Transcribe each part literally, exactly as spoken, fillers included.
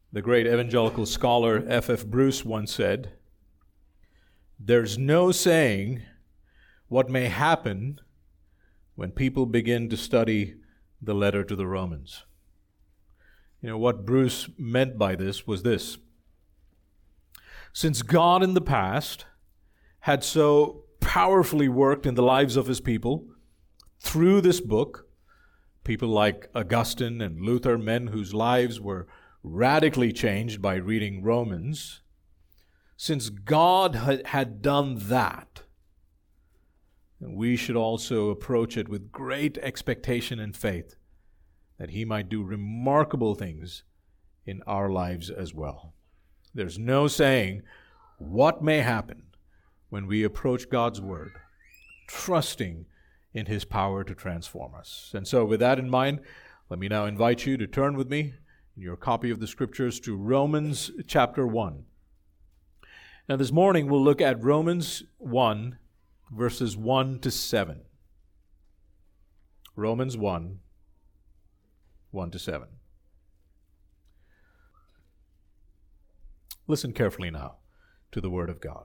The great evangelical scholar F F Bruce once said, "There's no saying what may happen when people begin to study the letter to the Romans." You know, what Bruce meant by this was this. Since God in the past had so powerfully worked in the lives of his people through this book, people like Augustine and Luther, men whose lives were radically changed by reading Romans, since God had done that, we should also approach it with great expectation and faith that he might do remarkable things in our lives as well. There's no saying what may happen when we approach God's Word, trusting in his power to transform us. And so with that in mind, let me now invite you to turn with me in your copy of the Scriptures to Romans chapter one. Now this morning we'll look at Romans one, verses one to seven. Romans one, one to seven. Listen carefully now to the Word of God.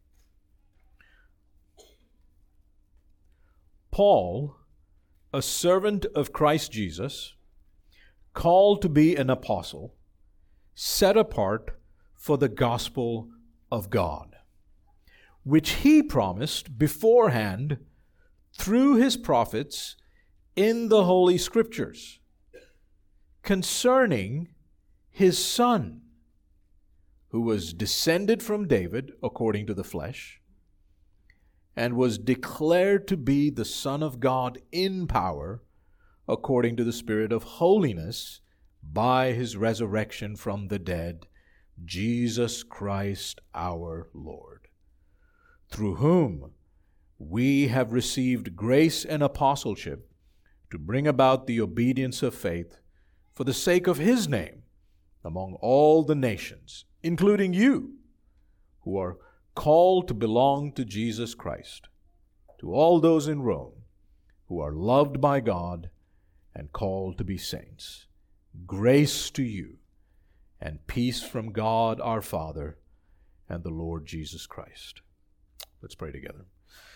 Paul, a servant of Christ Jesus, called to be an apostle, set apart for the gospel of God, which he promised beforehand through his prophets in the Holy Scriptures, concerning his Son, who was descended from David according to the flesh, and was declared to be the Son of God in power, according to the Spirit of holiness, by his resurrection from the dead, Jesus Christ our Lord, through whom we have received grace and apostleship to bring about the obedience of faith for the sake of his name among all the nations, including you, who are called to belong to Jesus Christ, to all those in Rome who are loved by God and called to be saints. Grace to you and peace from God our Father and the Lord Jesus Christ. Let's pray together.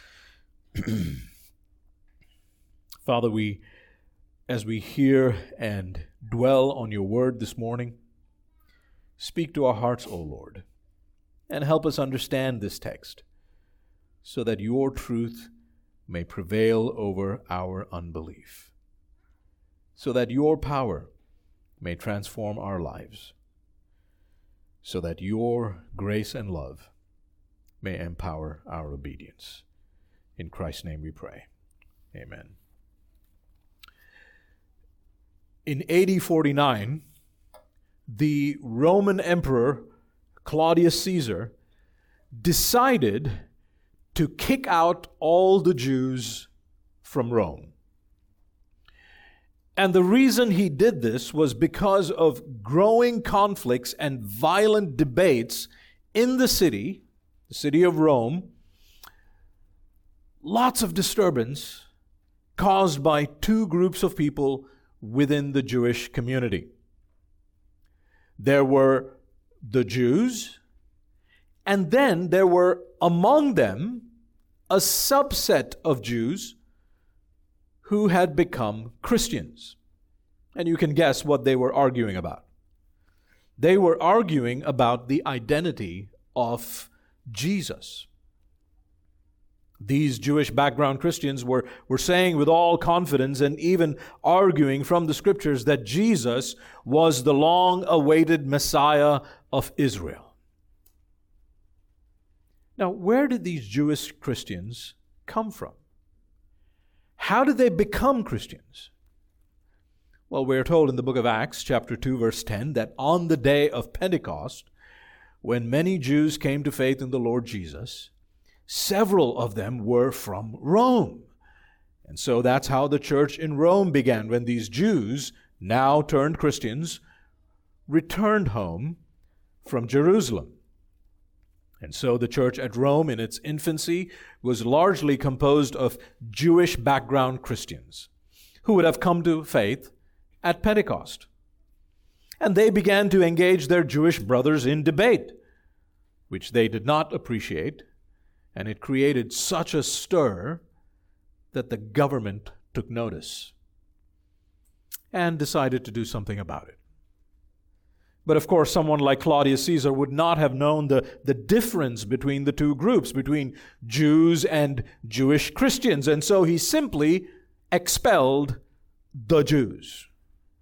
Father, we, as we hear and dwell on your word this morning, speak to our hearts, O Lord, and help us understand this text so that your truth may prevail over our unbelief, so that your power may transform our lives, so that your grace and love may empower our obedience. In Christ's name we pray. Amen. In A D forty-nine, the Roman Emperor Claudius Caesar decided to kick out all the Jews from Rome. And the reason he did this was because of growing conflicts and violent debates in the city, the city of Rome. Lots of disturbance caused by two groups of people within the Jewish community. There were the Jews, and then there were among them a subset of Jews who had become Christians. And you can guess what they were arguing about. They were arguing about the identity of Jesus. These Jewish background Christians were, were saying with all confidence and even arguing from the Scriptures that Jesus was the long-awaited Messiah of Israel. Now, where did these Jewish Christians come from? How did they become Christians? Well, we're told in the book of Acts, chapter two, verse ten, that on the day of Pentecost, when many Jews came to faith in the Lord Jesus, several of them were from Rome. And so that's how the church in Rome began, when these Jews, now turned Christians, returned home from Jerusalem. And so the church at Rome in its infancy was largely composed of Jewish background Christians who would have come to faith at Pentecost. And they began to engage their Jewish brothers in debate, which they did not appreciate, and it created such a stir that the government took notice and decided to do something about it. But of course, someone like Claudius Caesar would not have known the, the difference between the two groups, between Jews and Jewish Christians, and so he simply expelled the Jews.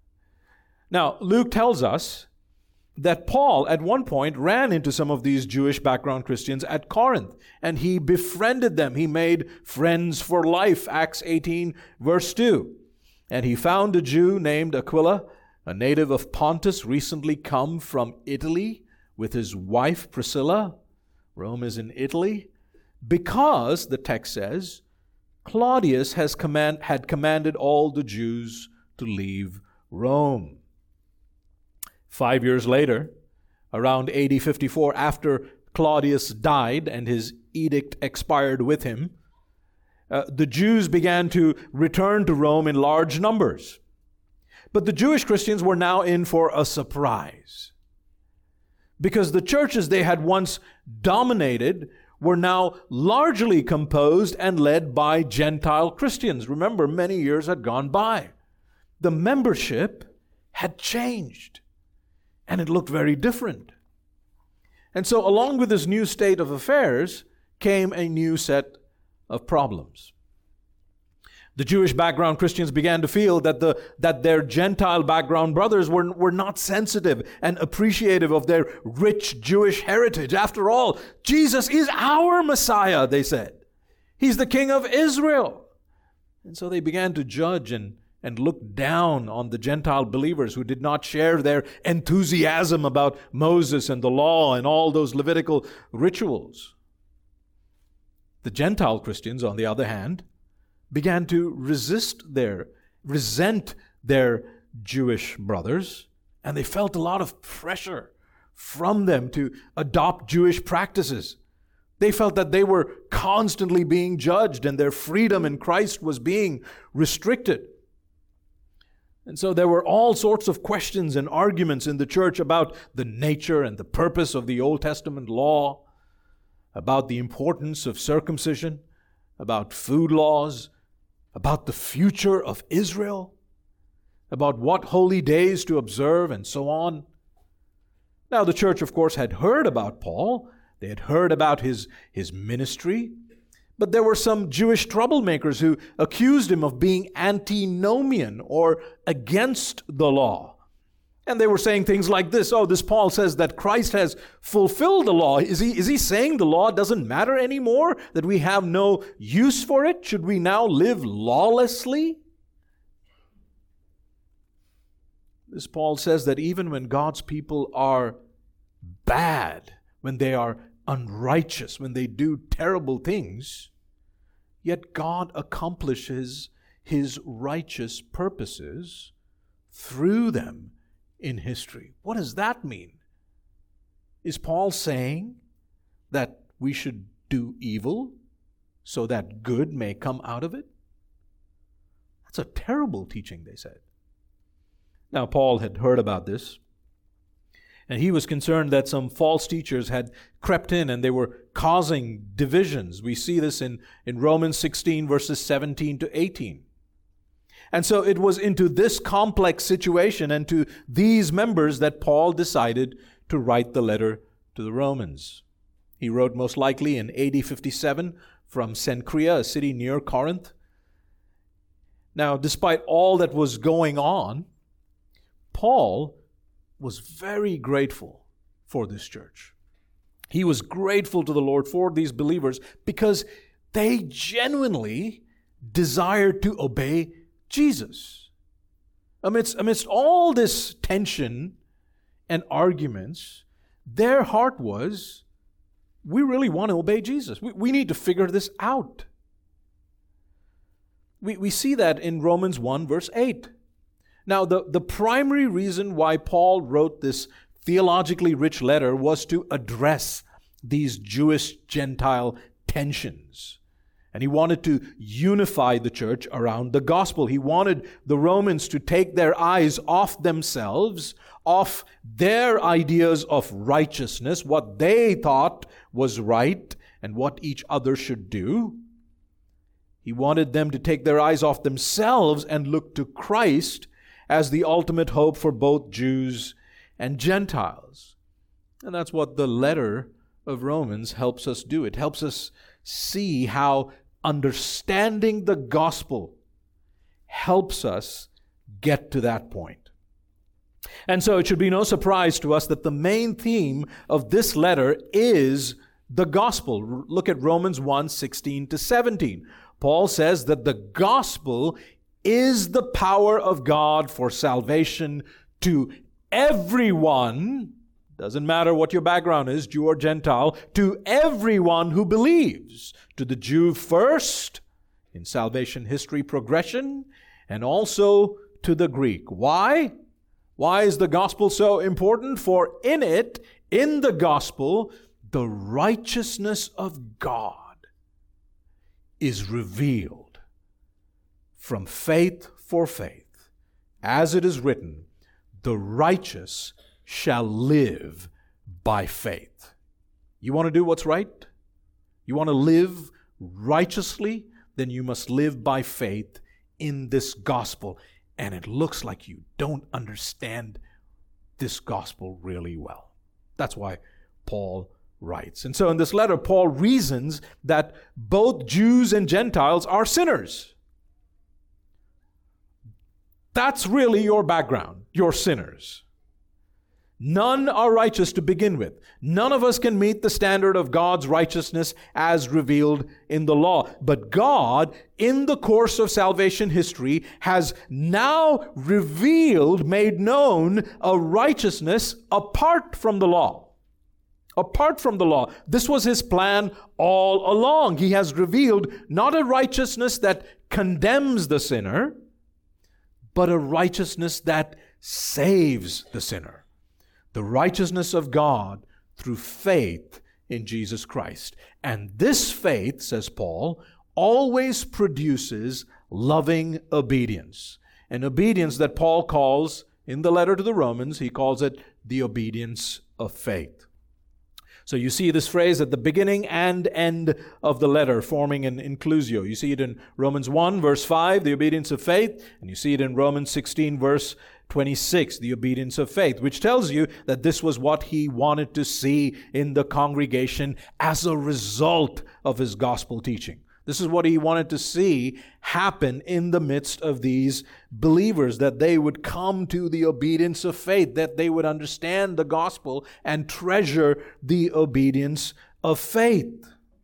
Now, Luke tells us that Paul at one point ran into some of these Jewish background Christians at Corinth, and he befriended them. He made friends for life, Acts eighteen, verse two. And he found a Jew named Aquila, a native of Pontus, recently come from Italy with his wife Priscilla. Rome is in Italy. Because, the text says, Claudius has command, had commanded all the Jews to leave Rome. Five years later, around A D fifty-four, after Claudius died and his edict expired with him, uh, the Jews began to return to Rome in large numbers. But the Jewish Christians were now in for a surprise, because the churches they had once dominated were now largely composed and led by Gentile Christians. Remember, many years had gone by. The membership had changed, and it looked very different. And so along with this new state of affairs came a new set of problems. The Jewish background Christians began to feel that the that their Gentile background brothers were, were not sensitive and appreciative of their rich Jewish heritage. After all, Jesus is our Messiah, they said. He's the King of Israel. And so they began to judge and, and look down on the Gentile believers who did not share their enthusiasm about Moses and the law and all those Levitical rituals. The Gentile Christians, on the other hand, began to resist their, resent their Jewish brothers, and they felt a lot of pressure from them to adopt Jewish practices. They felt that they were constantly being judged and their freedom in Christ was being restricted. And so there were all sorts of questions and arguments in the church about the nature and the purpose of the Old Testament law, about the importance of circumcision, about food laws, about the future of Israel, about what holy days to observe, and so on. Now, the church, of course, had heard about Paul. They had heard about his, his ministry. But there were some Jewish troublemakers who accused him of being antinomian, or against the law. And they were saying things like this: oh, this Paul says that Christ has fulfilled the law. Is he, is he saying the law doesn't matter anymore? That we have no use for it? Should we now live lawlessly? This Paul says that even when God's people are bad, when they are unrighteous, when they do terrible things, yet God accomplishes His righteous purposes through them in history. What does that mean? Is Paul saying that we should do evil so that good may come out of it? That's a terrible teaching, they said. Now, Paul had heard about this, and he was concerned that some false teachers had crept in and they were causing divisions. We see this in, in Romans sixteen, verses seventeen to eighteen. And so it was into this complex situation and to these members that Paul decided to write the letter to the Romans. He wrote most likely in A D fifty-seven from Cenchrea, a city near Corinth. Now, despite all that was going on, Paul was very grateful for this church. He was grateful to the Lord for these believers because they genuinely desired to obey Jesus. Amidst, amidst all this tension and arguments, their heart was, we really want to obey Jesus. We, we need to figure this out. We, we see that in Romans one, verse eight. Now, the, the primary reason why Paul wrote this theologically rich letter was to address these Jewish-Gentile tensions. And he wanted to unify the church around the gospel. He wanted the Romans to take their eyes off themselves, off their ideas of righteousness, what they thought was right and what each other should do. He wanted them to take their eyes off themselves and look to Christ as the ultimate hope for both Jews and Gentiles. And that's what the letter of Romans helps us do. It helps us see how understanding the gospel helps us get to that point. And so it should be no surprise to us that the main theme of this letter is the gospel. Look at Romans one, sixteen to seventeen. Paul says that the gospel is the power of God for salvation to everyone, doesn't matter what your background is, Jew or Gentile, to everyone who believes. To the Jew first, in salvation history progression, and also to the Greek. Why? Why is the gospel so important? For in it, in the gospel, the righteousness of God is revealed from faith for faith. As it is written, the righteous shall live by faith. You want to do what's right? You want to live righteously? Then you must live by faith in this gospel. And it looks like you don't understand this gospel really well. That's why Paul writes. And so in this letter, Paul reasons that both Jews and Gentiles are sinners. That's really your background. You're sinners. None are righteous to begin with. None of us can meet the standard of God's righteousness as revealed in the law. But God, in the course of salvation history, has now revealed, made known, a righteousness apart from the law. Apart from the law. This was His plan all along. He has revealed not a righteousness that condemns the sinner, but a righteousness that saves the sinner. The righteousness of God through faith in Jesus Christ. And this faith, says Paul, always produces loving obedience. An obedience that Paul calls, in the letter to the Romans, he calls it the obedience of faith. So you see this phrase at the beginning and end of the letter forming an inclusio. You see it in Romans one, verse five, the obedience of faith, and you see it in Romans sixteen, verse twenty-six, the obedience of faith, which tells you that this was what he wanted to see in the congregation as a result of his gospel teaching. This is what he wanted to see happen in the midst of these believers, that they would come to the obedience of faith, that they would understand the gospel and treasure the obedience of faith.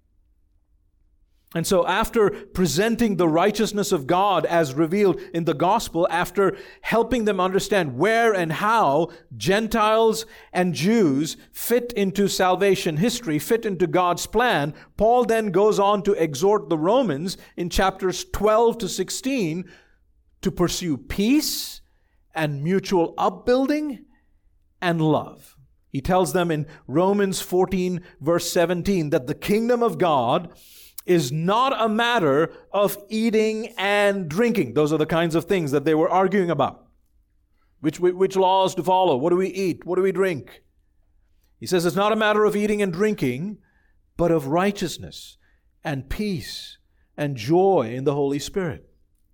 And so after presenting the righteousness of God as revealed in the gospel, after helping them understand where and how Gentiles and Jews fit into salvation history, fit into God's plan, Paul then goes on to exhort the Romans in chapters twelve to sixteen to pursue peace and mutual upbuilding and love. He tells them in Romans fourteen, verse seventeen, that the kingdom of God is not a matter of eating and drinking. Those are the kinds of things that they were arguing about. Which, which laws to follow? What do we eat? What do we drink? He says it's not a matter of eating and drinking, but of righteousness and peace and joy in the Holy Spirit.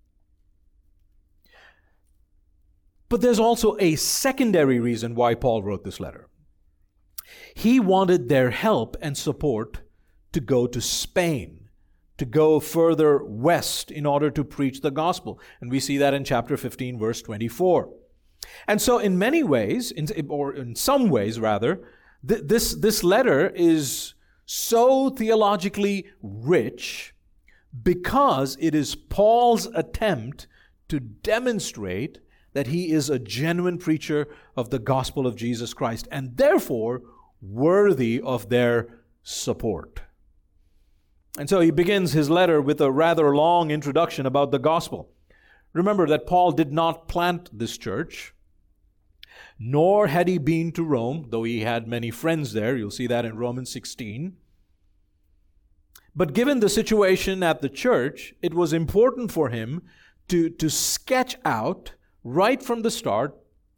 But there's also a secondary reason why Paul wrote this letter. He wanted their help and support to go to Spain, to go further west in order to preach the gospel. And we see that in chapter fifteen, verse twenty-four. And so in many ways, in, or in some ways rather, th- this, this letter is so theologically rich because it is Paul's attempt to demonstrate that he is a genuine preacher of the gospel of Jesus Christ and therefore worthy of their support. And so he begins his letter with a rather long introduction about the gospel. Remember that Paul did not plant this church, nor had he been to Rome, though he had many friends there. You'll see that in Romans sixteen. But given the situation at the church, it was important for him to, to sketch out right from the start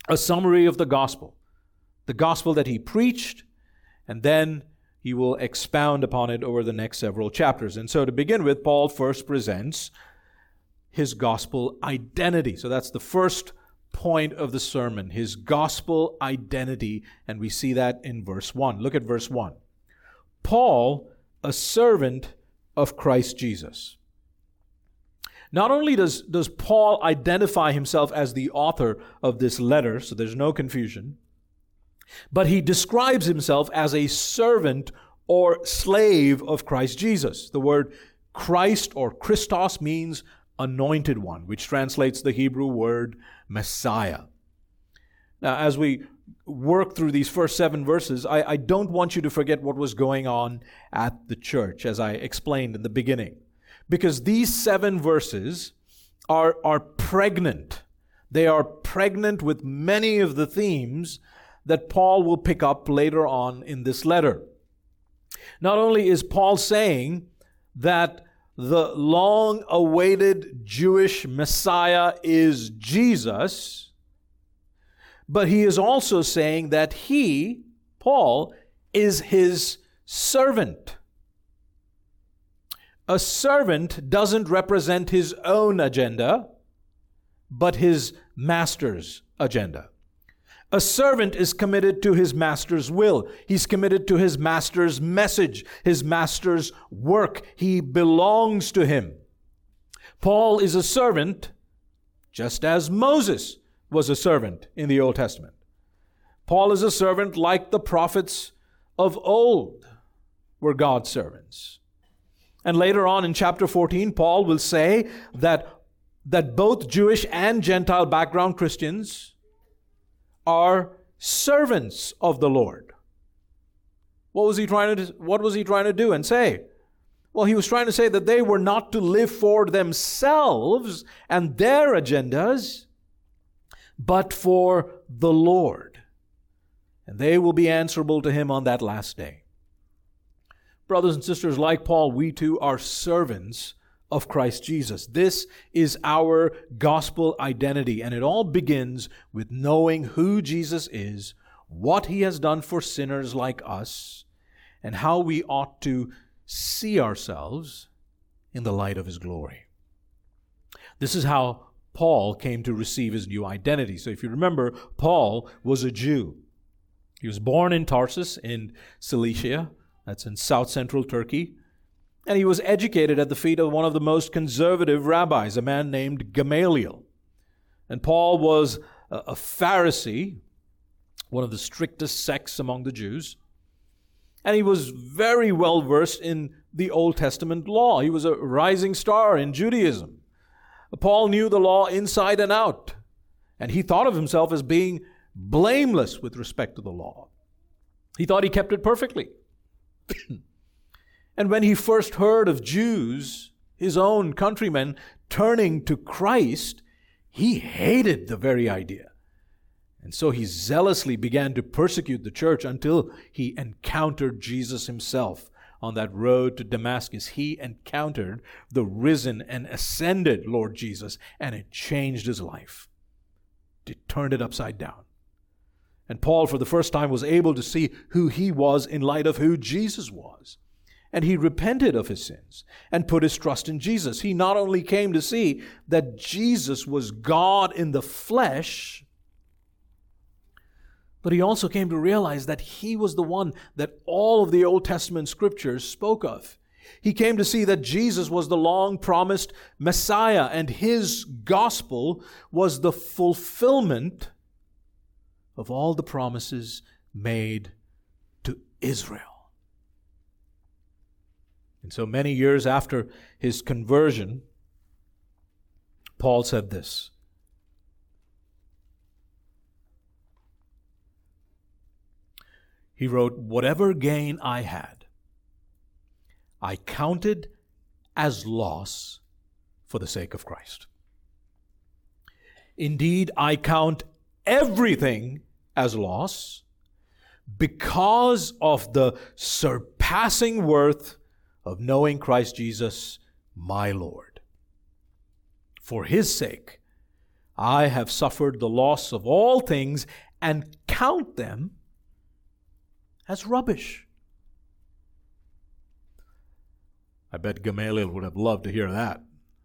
a summary of the gospel, the gospel that he preached, and then he will expound upon it over the next several chapters. And so to begin with, Paul first presents his gospel identity. So that's the first point of the sermon, his gospel identity, and we see that in verse one. Look at verse one. Paul, a servant of Christ Jesus. Not only does, does Paul identify himself as the author of this letter, so there's no confusion, but he describes himself as a servant or slave of Christ Jesus. The word Christ or Christos means anointed one, which translates the Hebrew word Messiah. Now, as we work through these first seven verses, I, I don't want you to forget what was going on at the church, as I explained in the beginning. Because these seven verses are, are pregnant. They are pregnant with many of the themes that Paul will pick up later on in this letter. Not only is Paul saying that the long-awaited Jewish Messiah is Jesus, but he is also saying that he, Paul, is his servant. A servant doesn't represent his own agenda, but his master's agenda. A servant is committed to his master's will. He's committed to his master's message, his master's work. He belongs to him. Paul is a servant, just as Moses was a servant in the Old Testament. Paul is a servant like the prophets of old were God's servants. And later on in chapter fourteen, Paul will say that, that both Jewish and Gentile background Christians are servants of the Lord. What was he trying to, what was he trying to do and say? Well, he was trying to say that they were not to live for themselves and their agendas, but for the Lord. And they will be answerable to him on that last day. Brothers and sisters, like Paul, we too are servants of Christ Jesus. This is our gospel identity, and it all begins with knowing who Jesus is, what he has done for sinners like us, and how we ought to see ourselves in the light of his glory. This is how Paul came to receive his new identity. So if you remember, Paul was a Jew. He was born in Tarsus in Cilicia. That's in south central Turkey. And he was educated at the feet of one of the most conservative rabbis, a man named Gamaliel. And Paul was a Pharisee, one of the strictest sects among the Jews. And he was very well versed in the Old Testament law. He was a rising star in Judaism. Paul knew the law inside and out. And he thought of himself as being blameless with respect to the law. He thought he kept it perfectly. And when he first heard of Jews, his own countrymen, turning to Christ, he hated the very idea. And so he zealously began to persecute the church until he encountered Jesus himself. On that road to Damascus, he encountered the risen and ascended Lord Jesus, and it changed his life. It turned it upside down. And Paul, for the first time, was able to see who he was in light of who Jesus was. And he repented of his sins and put his trust in Jesus. He not only came to see that Jesus was God in the flesh, but he also came to realize that he was the one that all of the Old Testament scriptures spoke of. He came to see that Jesus was the long-promised Messiah, and his gospel was the fulfillment of all the promises made to Israel. And so many years after his conversion, Paul said this: he wrote, "Whatever gain I had, I counted as loss for the sake of Christ. Indeed, I count everything as loss because of the surpassing worth of knowing Christ Jesus, my Lord. For his sake, I have suffered the loss of all things and count them as rubbish. I bet Gamaliel would have loved to hear that.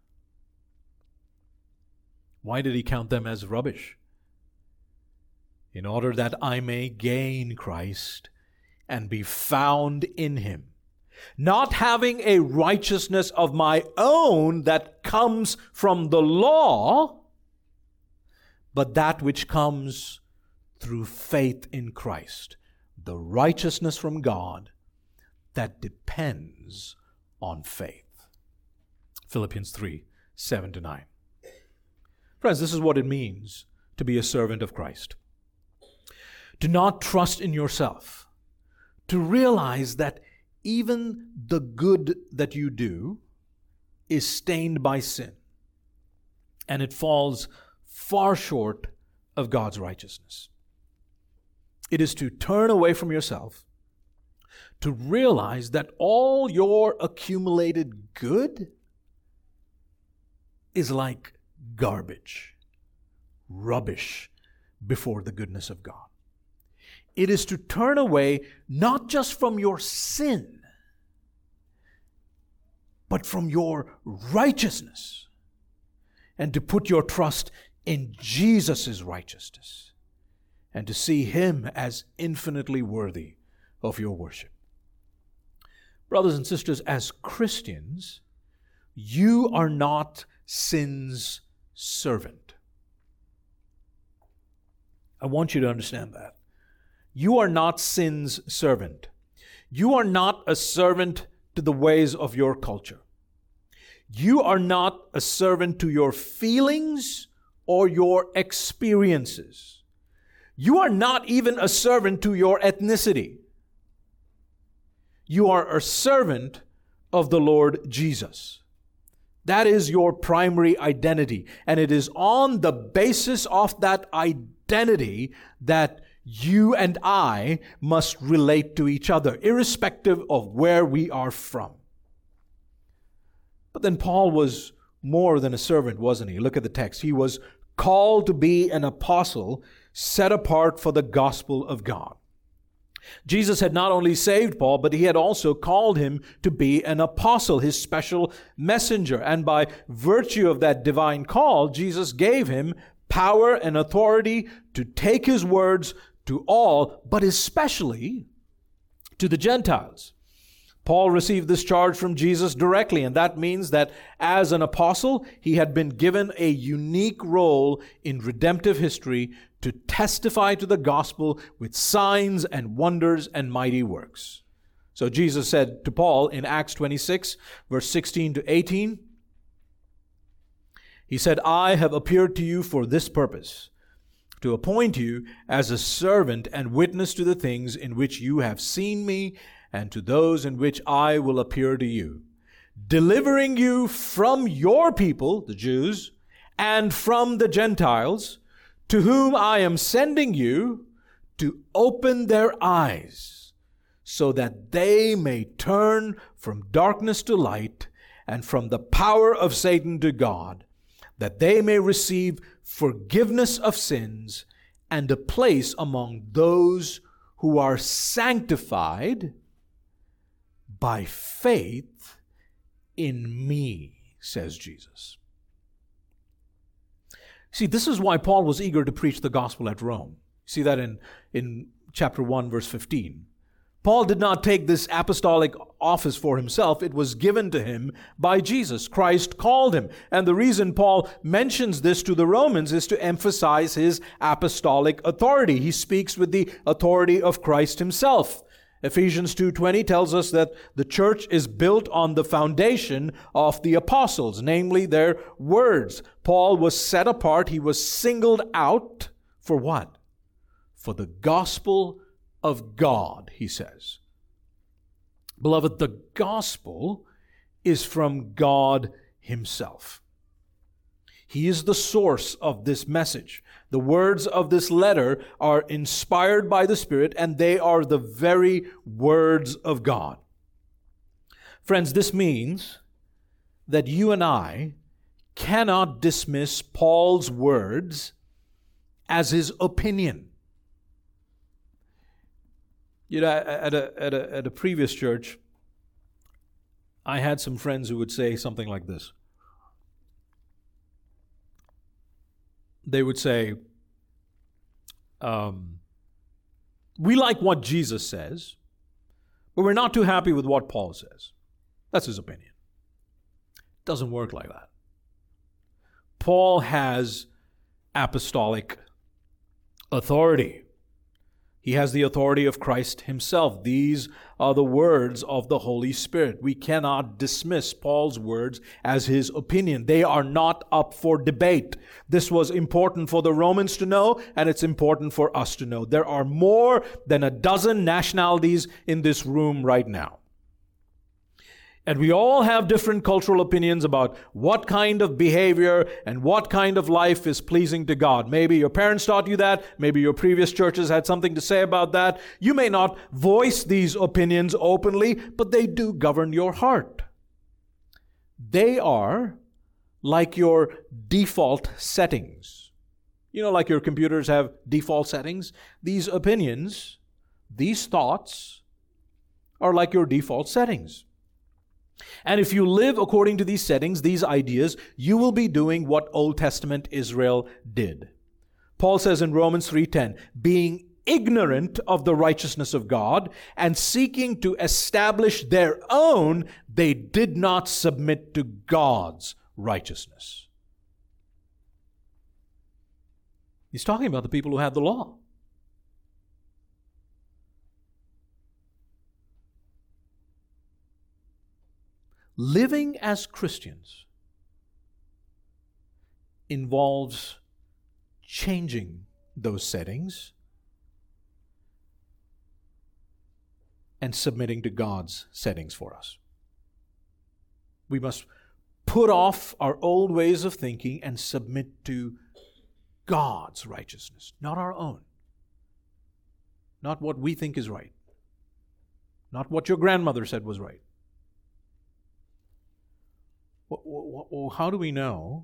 Why did he count them as rubbish? In order that I may gain Christ and be found in him, not having a righteousness of my own that comes from the law, but that which comes through faith in Christ, the righteousness from God that depends on faith. Philippians three, seven to nine. Friends, this is what it means to be a servant of Christ. To not trust in yourself, to realize that even the good that you do is stained by sin, and it falls far short of God's righteousness. It is to turn away from yourself, to realize that all your accumulated good is like garbage, rubbish before the goodness of God. It is to turn away not just from your sin, but from your righteousness, and to put your trust in Jesus' righteousness, and to see him as infinitely worthy of your worship. Brothers and sisters, as Christians, you are not sin's servant. I want you to understand that. You are not sin's servant. You are not a servant to the ways of your culture. You are not a servant to your feelings or your experiences. You are not even a servant to your ethnicity. You are a servant of the Lord Jesus. That is your primary identity. And it is on the basis of that identity that you and I must relate to each other, irrespective of where we are from. But then Paul was more than a servant, wasn't he? Look at the text. He was called to be an apostle, set apart for the gospel of God. Jesus had not only saved Paul, but he had also called him to be an apostle, his special messenger. And by virtue of that divine call, Jesus gave him power and authority to take his words to all, but especially to the Gentiles. Paul received this charge from Jesus directly, and that means that as an apostle, he had been given a unique role in redemptive history to testify to the gospel with signs and wonders and mighty works. So Jesus said to Paul in Acts twenty-six, verse sixteen to eighteen, he said, I have appeared to you for this purpose, to appoint you as a servant and witness to the things in which you have seen me and to those in which I will appear to you, delivering you from your people, the Jews, and from the Gentiles, to whom I am sending you to open their eyes, so that they may turn from darkness to light and from the power of Satan to God, that they may receive forgiveness of sins and a place among those who are sanctified by faith in me, says Jesus. See, this is why Paul was eager to preach the gospel at Rome. See that in, in chapter one, verse fifteen. Paul did not take this apostolic office for himself. It was given to him by Jesus. Christ called him. And the reason Paul mentions this to the Romans is to emphasize his apostolic authority. He speaks with the authority of Christ himself. Ephesians two twenty tells us that the church is built on the foundation of the apostles, namely their words. Paul was set apart. He was singled out for what? For the gospel of God, he says. Beloved, the gospel is from God himself. He is the source of this message. The words of this letter are inspired by the Spirit, and they are the very words of God. Friends, this means that you and I cannot dismiss Paul's words as his opinion. You know, at a, at a, at a previous church, I had some friends who would say something like this. They would say, um, we like what Jesus says, but we're not too happy with what Paul says. That's his opinion. It doesn't work like that. Paul has apostolic authority. He has the authority of Christ himself. These are the words of the Holy Spirit. We cannot dismiss Paul's words as his opinion. They are not up for debate. This was important for the Romans to know, and it's important for us to know. There are more than a dozen nationalities in this room right now. And we all have different cultural opinions about what kind of behavior and what kind of life is pleasing to God. Maybe your parents taught you that. Maybe your previous churches had something to say about that. You may not voice these opinions openly, but they do govern your heart. They are like your default settings. You know, like your computers have default settings. These opinions, these thoughts, are like your default settings. And if you live according to these settings, these ideas, you will be doing what Old Testament Israel did. Paul says in Romans three ten, being ignorant of the righteousness of God and seeking to establish their own, they did not submit to God's righteousness. He's talking about the people who had the law. Living as Christians involves changing those settings and submitting to God's settings for us. We must put off our old ways of thinking and submit to God's righteousness, not our own. Not what we think is right. Not what your grandmother said was right. Well, how do we know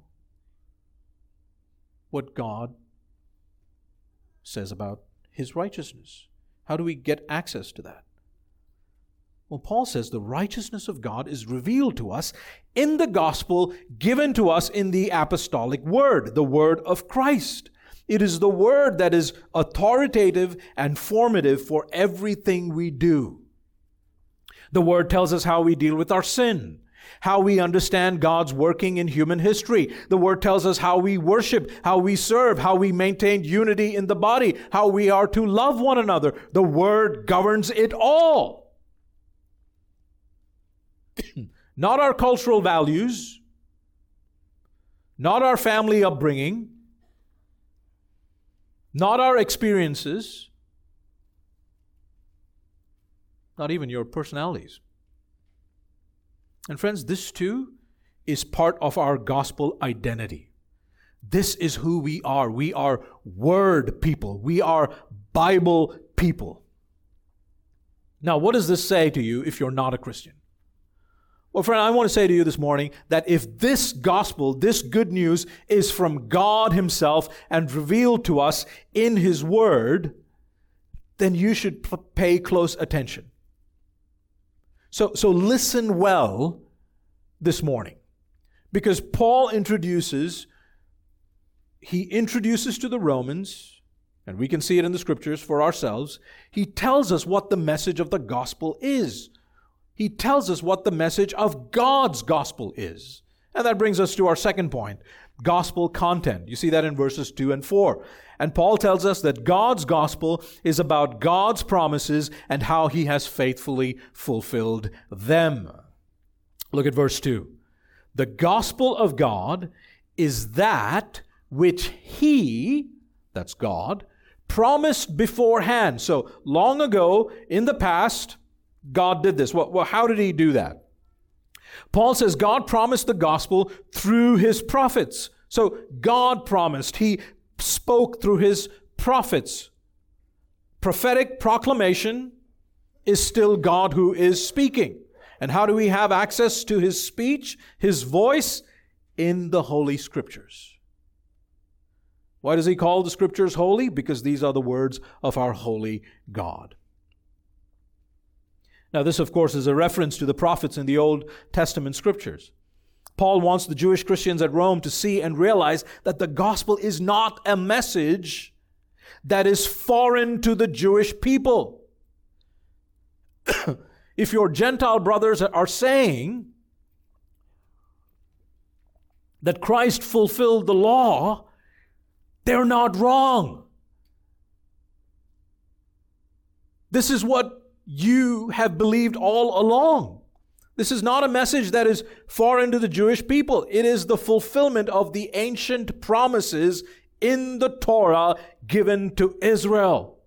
what God says about His righteousness? How do we get access to that? Well, Paul says the righteousness of God is revealed to us in the gospel given to us in the apostolic word, the word of Christ. It is the word that is authoritative and formative for everything we do. The word tells us how we deal with our sin, how we understand God's working in human history. The Word tells us how we worship, how we serve, how we maintain unity in the body, how we are to love one another. The Word governs it all. Not our cultural values, not our family upbringing, not our experiences, not even your personalities. And friends, this too is part of our gospel identity. This is who we are. We are Word people. We are Bible people. Now, what does this say to you if you're not a Christian? Well, friend, I want to say to you this morning that if this gospel, this good news, is from God Himself and revealed to us in His Word, then you should p- pay close attention. So, so listen well this morning, because Paul introduces, he introduces to the Romans, and we can see it in the Scriptures for ourselves, he tells us what the message of the gospel is. He tells us what the message of God's gospel is. And that brings us to our second point, gospel content. You see that in verses two and four. And Paul tells us that God's gospel is about God's promises and how He has faithfully fulfilled them. Look at verse two. The gospel of God is that which He, that's God, promised beforehand. So long ago, in the past, God did this. Well, well, how did He do that? Paul says God promised the gospel through His prophets. So God promised. He spoke through His prophets. Prophetic proclamation is still God who is speaking. And how do we have access to His speech, His voice? in the Holy Scriptures. Why does he call the Scriptures holy? Because these are the words of our holy God. Now, this, of course, is a reference to the prophets in the Old Testament Scriptures. Paul wants the Jewish Christians at Rome to see and realize that the gospel is not a message that is foreign to the Jewish people. If your Gentile brothers are saying that Christ fulfilled the law, they're not wrong. This is what you have believed all along. This is not a message that is foreign to the Jewish people. It is the fulfillment of the ancient promises in the Torah given to Israel.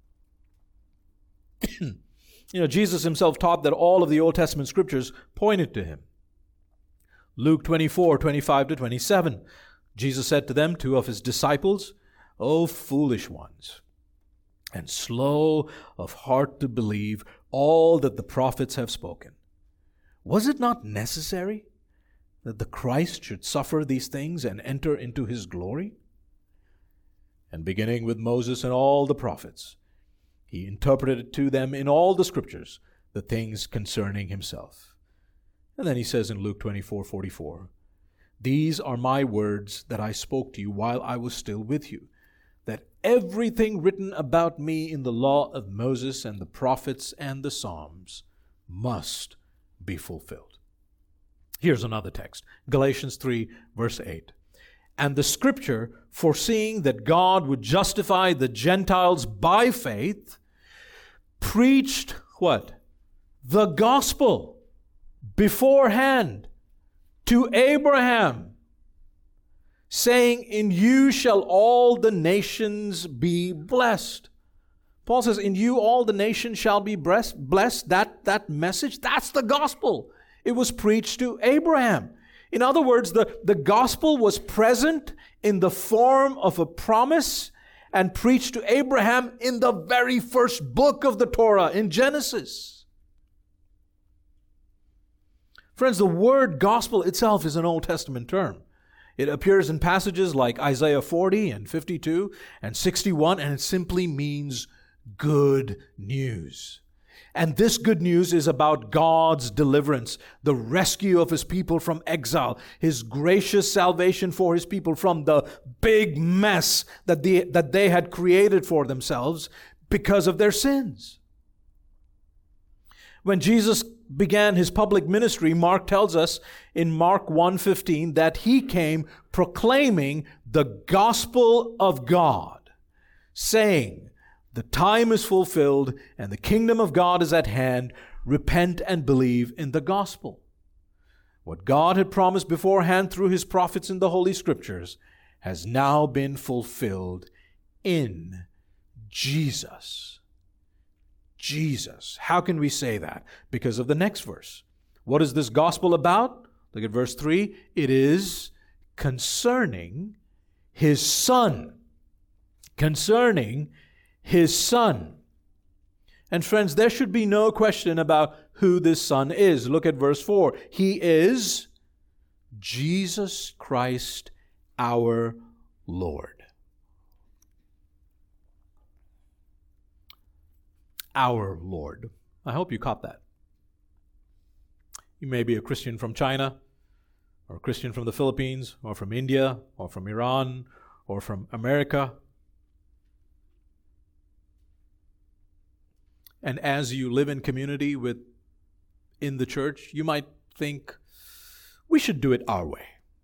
You know, Jesus himself taught that all of the Old Testament scriptures pointed to him. Luke twenty-four, twenty-five to twenty-seven. Jesus said to them, two of his disciples, "O foolish ones, and slow of heart to believe all that the prophets have spoken. Was it not necessary that the Christ should suffer these things and enter into his glory?" And beginning with Moses and all the prophets, he interpreted to them in all the scriptures the things concerning himself. And then he says in Luke twenty-four, forty-four, "These are my words that I spoke to you while I was still with you, that everything written about me in the law of Moses and the prophets and the Psalms must be fulfilled." Here's another text, Galatians three, verse eight. "And the scripture, foreseeing that God would justify the Gentiles by faith, preached" what? "The gospel beforehand to Abraham, saying, in you shall all the nations be blessed." Paul says, in you all the nations shall be blessed. That, that message, that's the gospel. It was preached to Abraham. In other words, the, the gospel was present in the form of a promise and preached to Abraham in the very first book of the Torah, in Genesis. Friends, the word gospel itself is an Old Testament term. It appears in passages like Isaiah forty and fifty-two and sixty-one, and it simply means good news. And this good news is about God's deliverance, the rescue of his people from exile, his gracious salvation for his people from the big mess that they, that they had created for themselves because of their sins. When Jesus began his public ministry, Mark tells us in Mark one fifteen that he came proclaiming the gospel of God, saying, "The time is fulfilled and the kingdom of God is at hand. Repent and believe in the gospel." What God had promised beforehand through his prophets in the Holy Scriptures has now been fulfilled in Jesus. Jesus. How can we say that? Because of the next verse. What is this gospel about? Look at verse three. It is concerning his Son. Concerning his Son. And friends, there should be no question about who this Son is. Look at verse four. He is Jesus Christ our Lord. Our Lord. I hope you caught that. You may be a Christian from China, or a Christian from the Philippines, or from India, or from Iran, or from America. And as you live in community with in the church, you might think, we should do it our way.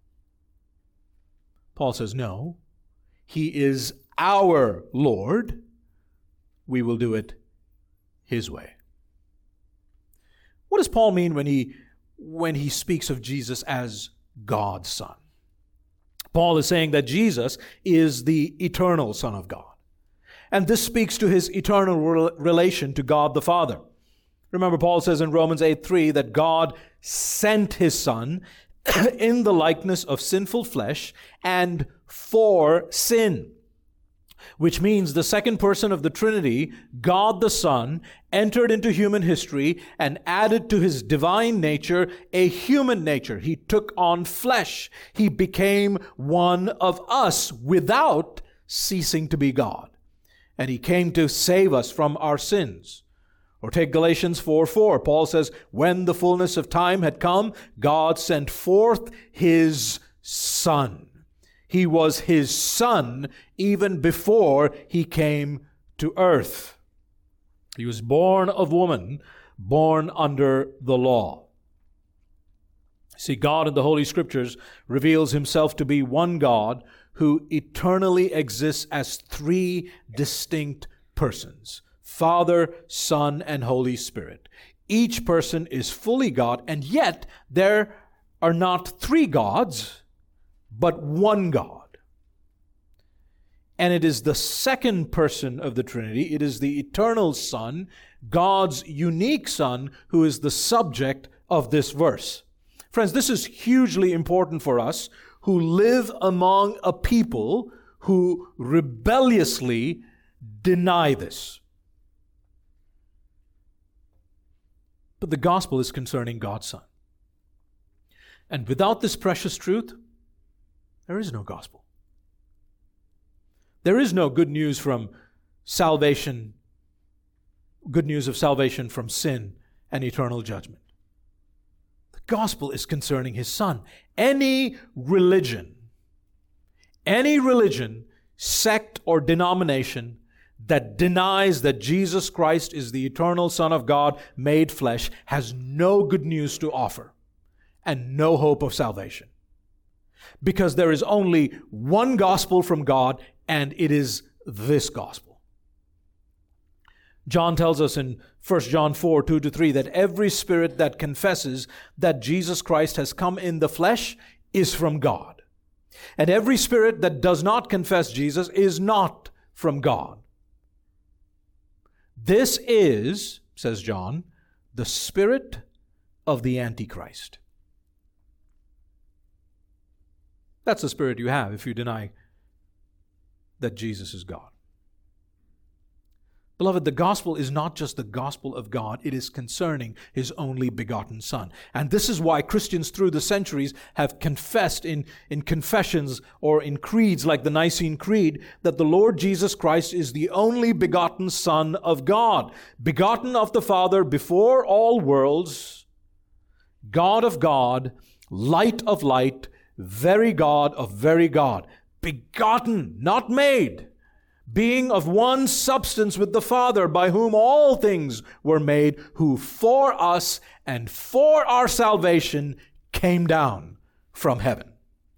Paul says, no, he is our Lord. We will do it his way. What does Paul mean when he when he speaks of Jesus as God's Son? Paul is saying that Jesus is the eternal Son of God. And this speaks to his eternal re- relation to God the Father. Remember, Paul says in Romans eight three that God sent his Son in the likeness of sinful flesh and for sin. which means the second person of the Trinity, God the Son, entered into human history and added to his divine nature a human nature. He took on flesh. He became one of us without ceasing to be God. And he came to save us from our sins. Or take Galatians four four. Paul says, when the fullness of time had come, God sent forth his Son. He was his Son even before he came to earth. He was born of woman, born under the law. See, God in the Holy Scriptures reveals himself to be one God who eternally exists as three distinct persons: Father, Son, and Holy Spirit. Each person is fully God, and yet there are not three gods, but one God. And it is the second person of the Trinity, it is the eternal Son, God's unique Son, who is the subject of this verse. Friends, this is hugely important for us who live among a people who rebelliously deny this. But the gospel is concerning God's Son. And without this precious truth, there is no gospel. There is no good news from salvation, good news of salvation from sin and eternal judgment. The gospel is concerning his Son. Any religion, any religion, sect, or denomination that denies that Jesus Christ is the eternal Son of God made flesh has no good news to offer and no hope of salvation. Because there is only one gospel from God, and it is this gospel. John tells us in First John four, two to three, that every spirit that confesses that Jesus Christ has come in the flesh is from God. And every spirit that does not confess Jesus is not from God. This is, says John, the spirit of the Antichrist. That's the spirit you have if you deny that Jesus is God. Beloved, the gospel is not just the gospel of God, it is concerning his only begotten Son. And this is why Christians through the centuries have confessed in, in confessions or in creeds like the Nicene Creed that the Lord Jesus Christ is the only begotten Son of God, begotten of the Father before all worlds, God of God, light of light, very God of very God, begotten, not made, being of one substance with the Father, by whom all things were made, who for us and for our salvation came down from heaven.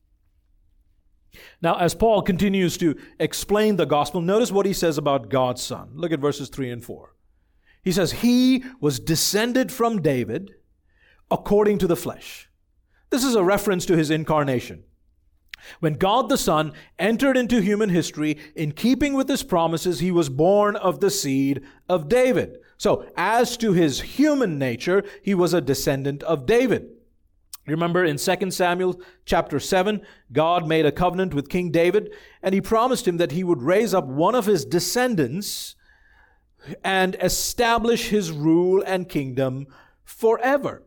Now, as Paul continues to explain the gospel, notice what he says about God's Son. Look at verses three and four. He says, he was descended from David according to the flesh. This is a reference to his incarnation. When God the Son entered into human history, in keeping with his promises, he was born of the seed of David. So, as to his human nature, he was a descendant of David. Remember in Second Samuel chapter seven, God made a covenant with King David, and he promised him that he would raise up one of his descendants and establish his rule and kingdom forever.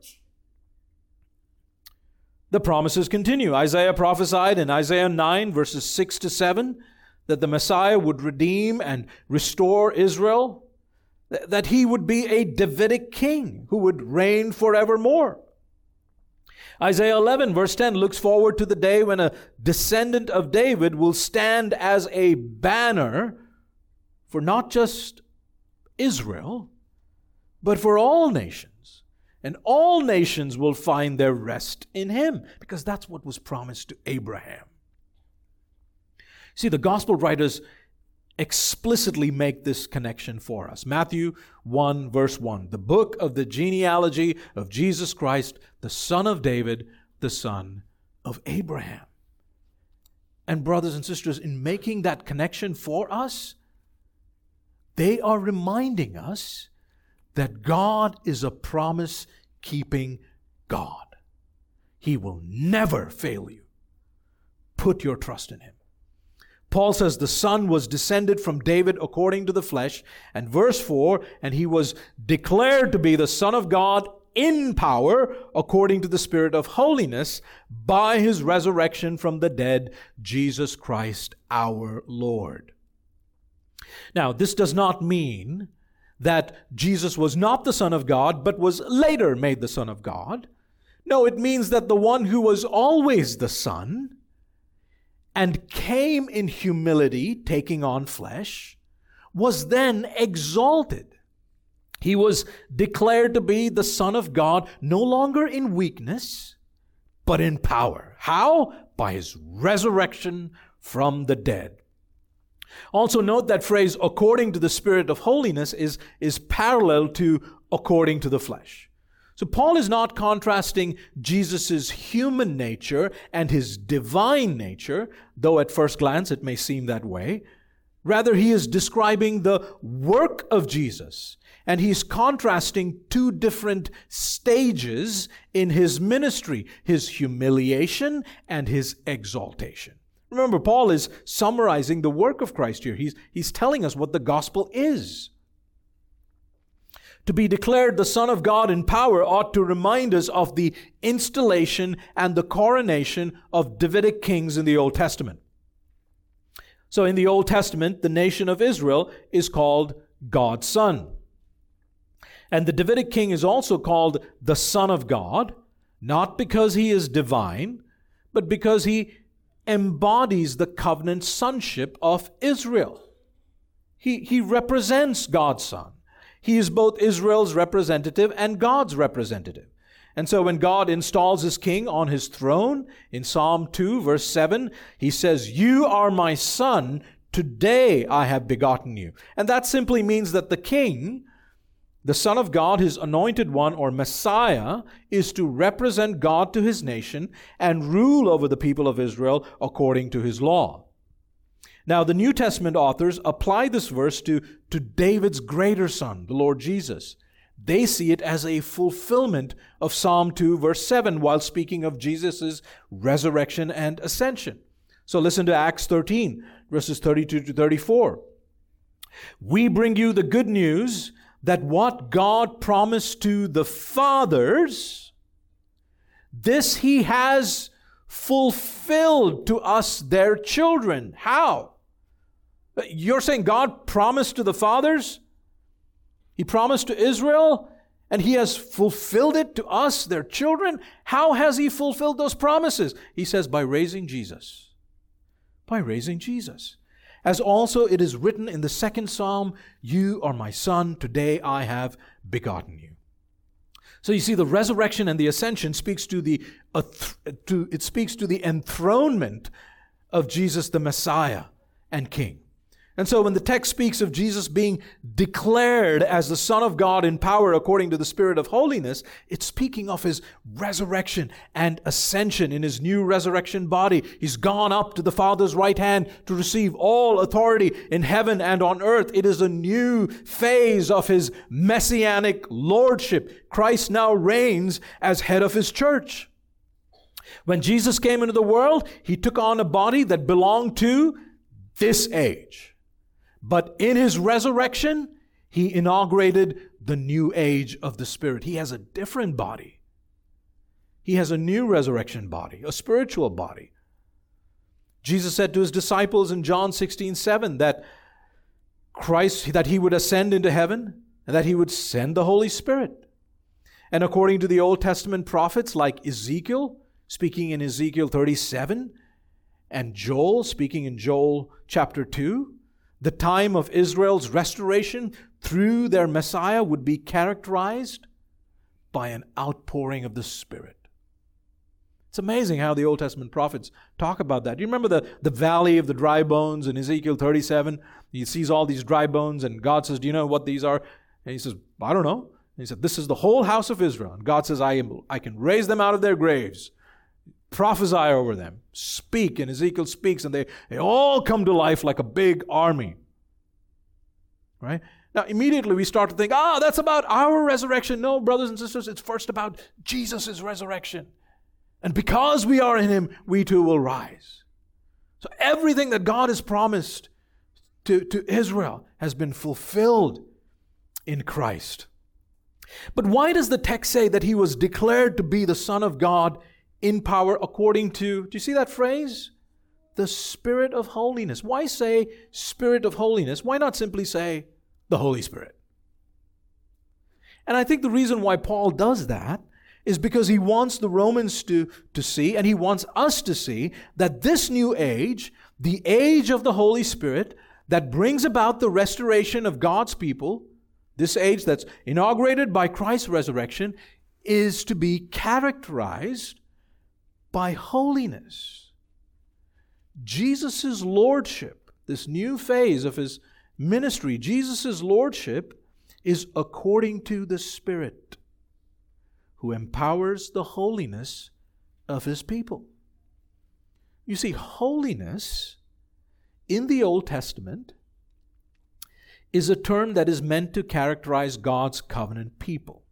The promises continue. Isaiah prophesied in Isaiah nine, verses six to seven, that the Messiah would redeem and restore Israel, that he would be a Davidic king who would reign forevermore. Isaiah eleven, verse ten, looks forward to the day when a descendant of David will stand as a banner for not just Israel, but for all nations. And all nations will find their rest in him, because that's what was promised to Abraham. See, the gospel writers explicitly make this connection for us. Matthew one, verse one, the book of the genealogy of Jesus Christ, the son of David, the son of Abraham. And brothers and sisters, in making that connection for us, they are reminding us that God is a promise-keeping God. He will never fail you. Put your trust in him. Paul says the Son was descended from David according to the flesh. And verse four, and he was declared to be the Son of God in power according to the Spirit of holiness by his resurrection from the dead, Jesus Christ our Lord. Now, this does not mean that Jesus was not the Son of God, but was later made the Son of God. No, it means that the one who was always the Son and came in humility, taking on flesh, was then exalted. He was declared to be the Son of God, no longer in weakness, but in power. How? By his resurrection from the dead. Also note that phrase, according to the Spirit of holiness, is, is parallel to according to the flesh. So Paul is not contrasting Jesus' human nature and his divine nature, though at first glance it may seem that way. Rather, he is describing the work of Jesus, and he's contrasting two different stages in his ministry, his humiliation and his exaltation. Remember, Paul is summarizing the work of Christ here. He's, he's telling us what the gospel is. To be declared the Son of God in power ought to remind us of the installation and the coronation of Davidic kings in the Old Testament. So in the Old Testament, the nation of Israel is called God's Son. And the Davidic king is also called the Son of God, not because he is divine, but because he embodies the covenant sonship of Israel. He, he represents God's Son. He is both Israel's representative and God's representative. And so when God installs his king on his throne, in Psalm two, verse seven, he says, "You are my son, today I have begotten you." And that simply means that the king, the Son of God, his anointed one or Messiah, is to represent God to his nation and rule over the people of Israel according to his law. Now, the New Testament authors apply this verse to, to David's greater son, the Lord Jesus. They see it as a fulfillment of Psalm two, verse seven, while speaking of Jesus' resurrection and ascension. So listen to Acts thirteen, verses thirty-two to thirty-four. "We bring you the good news that what God promised to the fathers, this he has fulfilled to us, their children." How? You're saying God promised to the fathers? He promised to Israel, and he has fulfilled it to us, their children? How has he fulfilled those promises? He says, by raising Jesus. By raising Jesus. As also it is written in the second psalm, "You are my son, today I have begotten you." So you see, the resurrection and the ascension speaks to the uh, to it speaks to the enthronement of Jesus the Messiah and King. And so when the text speaks of Jesus being declared as the Son of God in power according to the Spirit of holiness, it's speaking of his resurrection and ascension in his new resurrection body. He's gone up to the Father's right hand to receive all authority in heaven and on earth. It is a new phase of his messianic lordship. Christ now reigns as head of his church. When Jesus came into the world, he took on a body that belonged to this age. But in his resurrection, he inaugurated the new age of the Spirit. He has a different body. He has a new resurrection body, a spiritual body. Jesus said to his disciples in John sixteen seven that Christ, that he would ascend into heaven and that he would send the Holy Spirit. And according to the Old Testament prophets like Ezekiel, speaking in Ezekiel thirty-seven, and Joel, speaking in Joel chapter two, the time of Israel's restoration through their Messiah would be characterized by an outpouring of the Spirit. It's amazing how the Old Testament prophets talk about that. You remember the, the valley of the dry bones in Ezekiel thirty-seven? He sees all these dry bones, and God says, "Do you know what these are?" And he says, "I don't know." And he said, "This is the whole house of Israel." And God says, I, am, I can raise them out of their graves. Prophesy over them. Speak. And Ezekiel speaks, and they, they all come to life like a big army. Right? Now, immediately we start to think, ah, that's about our resurrection. No, brothers and sisters, it's first about Jesus' resurrection. And because we are in him, we too will rise. So everything that God has promised to, to Israel has been fulfilled in Christ. But why does the text say that he was declared to be the Son of God in power according to, do you see that phrase? The Spirit of holiness. Why say Spirit of holiness? Why not simply say the Holy Spirit? And I think the reason why Paul does that is because he wants the Romans to, to see, and he wants us to see, that this new age, the age of the Holy Spirit, that brings about the restoration of God's people, this age that's inaugurated by Christ's resurrection, is to be characterized by holiness. Jesus' lordship, this new phase of his ministry, Jesus' lordship is according to the Spirit, who empowers the holiness of his people. You see, holiness in the Old Testament is a term that is meant to characterize God's covenant people.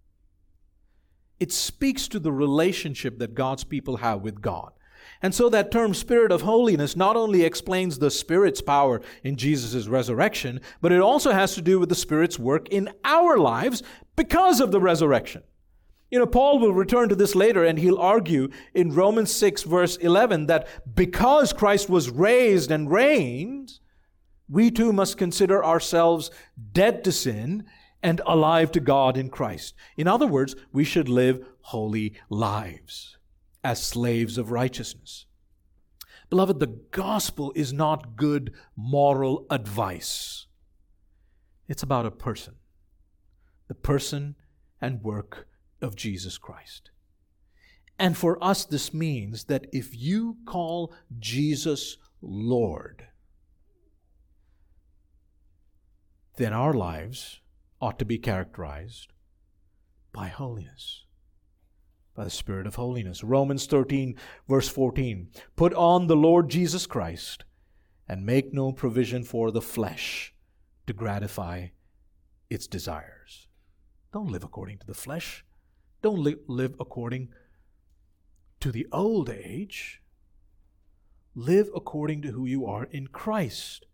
It speaks to the relationship that God's people have with God. And so that term Spirit of holiness not only explains the Spirit's power in Jesus' resurrection, but it also has to do with the Spirit's work in our lives because of the resurrection. You know, Paul will return to this later, and he'll argue in Romans six verse eleven that because Christ was raised and reigned, we too must consider ourselves dead to sin and alive to God in Christ. In other words, we should live holy lives as slaves of righteousness. Beloved, the gospel is not good moral advice. It's about a person, the person and work of Jesus Christ. And for us, this means that if you call Jesus Lord, then our lives ought to be characterized by holiness, by the Spirit of holiness. Romans thirteen, verse fourteen, put on the Lord Jesus Christ and make no provision for the flesh to gratify its desires. Don't live according to the flesh. Don't li- live according to the old age. Live according to who you are in Christ.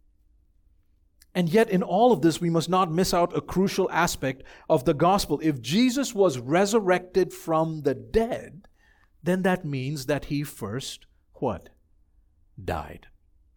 And yet in all of this, we must not miss out a crucial aspect of the gospel. If Jesus was resurrected from the dead, then that means that he first, what? Died.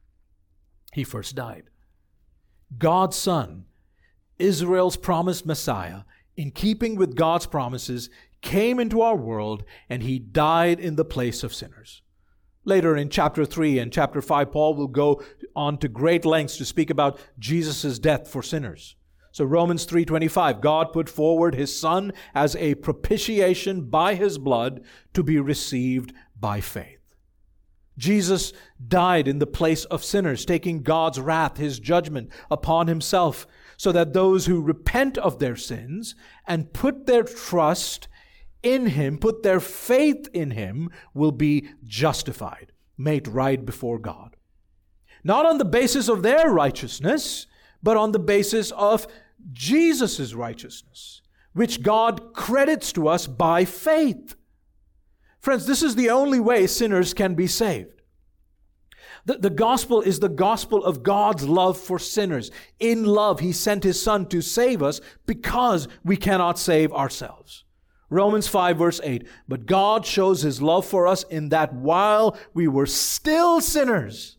He first died. God's Son, Israel's promised Messiah, in keeping with God's promises, came into our world and he died in the place of sinners. Later in chapter three and chapter five, Paul will go on to great lengths to speak about Jesus' death for sinners. So Romans three twenty-five, God put forward his Son as a propitiation by his blood to be received by faith. Jesus died in the place of sinners, taking God's wrath, his judgment, upon himself, so that those who repent of their sins and put their trust in him, put their faith in him, will be justified, made right before God. Not on the basis of their righteousness, but on the basis of Jesus' righteousness, which God credits to us by faith. Friends, this is the only way sinners can be saved. The, the gospel is the gospel of God's love for sinners. In love, he sent his Son to save us because we cannot save ourselves. Romans five verse eight, but God shows his love for us in that while we were still sinners,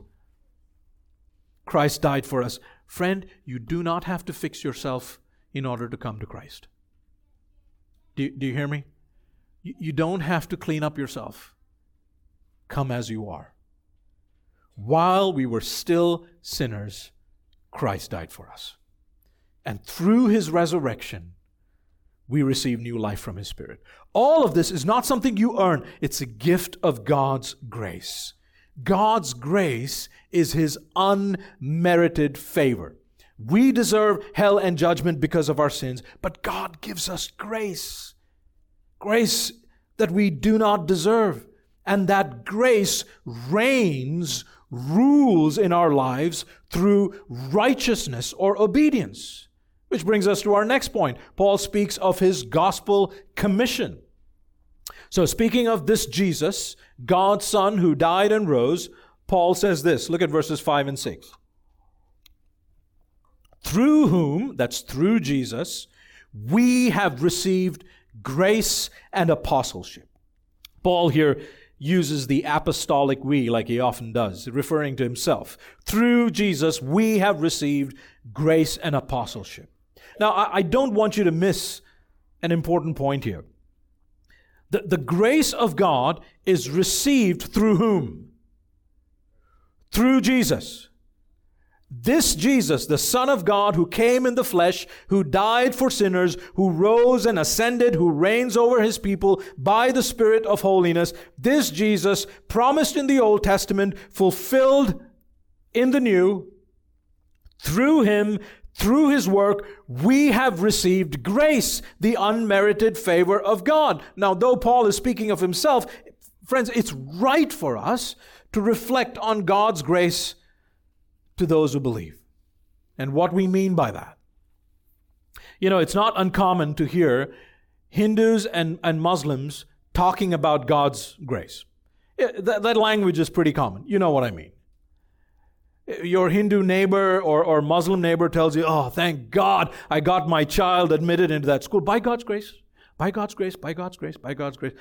Christ died for us. Friend, you do not have to fix yourself in order to come to Christ. Do, do you hear me? You, you don't have to clean up yourself. Come as you are. While we were still sinners, Christ died for us. And through his resurrection, we receive new life from his Spirit. All of this is not something you earn. It's a gift of God's grace. God's grace is his unmerited favor. We deserve hell and judgment because of our sins, but God gives us grace. Grace that we do not deserve. And that grace reigns, rules in our lives through righteousness or obedience. Which brings us to our next point. Paul speaks of his gospel commission. So speaking of this Jesus, God's Son who died and rose, Paul says this. Look at verses five and six. Through whom, that's through Jesus, we have received grace and apostleship. Paul here uses the apostolic we like he often does, referring to himself. Through Jesus, we have received grace and apostleship. Now, I, I don't want you to miss an important point here. The, the grace of God is received through whom? Through Jesus. This Jesus, the Son of God, who came in the flesh, who died for sinners, who rose and ascended, who reigns over his people by the Spirit of holiness, this Jesus, promised in the Old Testament, fulfilled in the New, through him, through his work, we have received grace, the unmerited favor of God. Now, though Paul is speaking of himself, friends, it's right for us to reflect on God's grace to those who believe. And what we mean by that. You know, it's not uncommon to hear Hindus and, and Muslims talking about God's grace. That, that language is pretty common. You know what I mean. Your Hindu neighbor or, or Muslim neighbor tells you, oh, thank God I got my child admitted into that school. By God's grace, by God's grace, by God's grace, by God's grace.